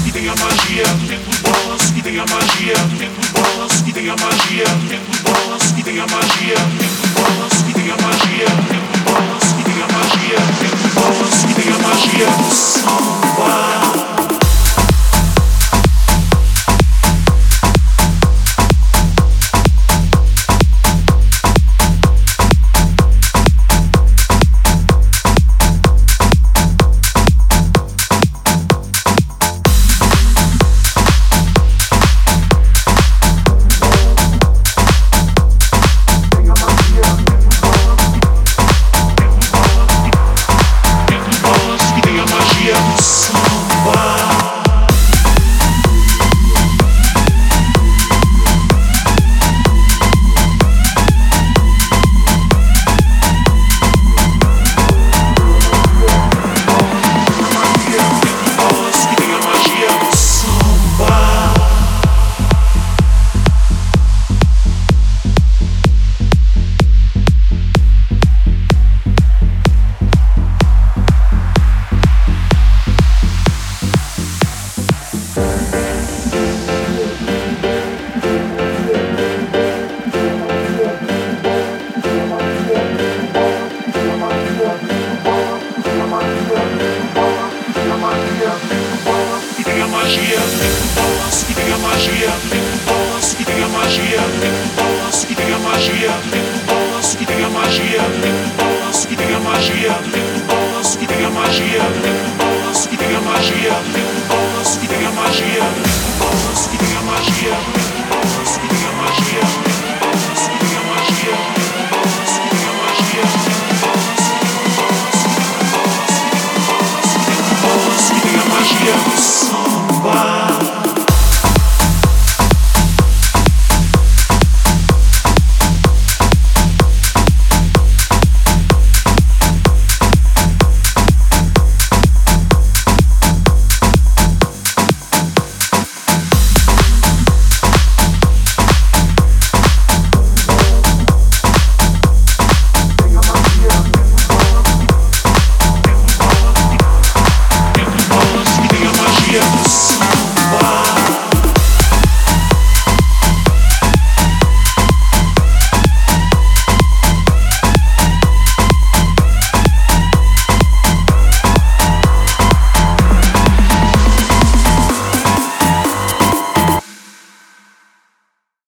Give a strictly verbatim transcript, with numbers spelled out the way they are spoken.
que tem a magia, bolas que tem a magia, bolas que tem a magia, bolas que tem a magia, bolas que tem a magia, bolas que tem a magia, bolas que tem a magia do samba. Bolas que tem a magia, bolas que tem a magia, bolas que tem a magia, bolas que tem a magia, bolas que tem a magia, bolas que tem a magia, bolas que tem a magia, bolas que tem a magia, bolas que tem a magia.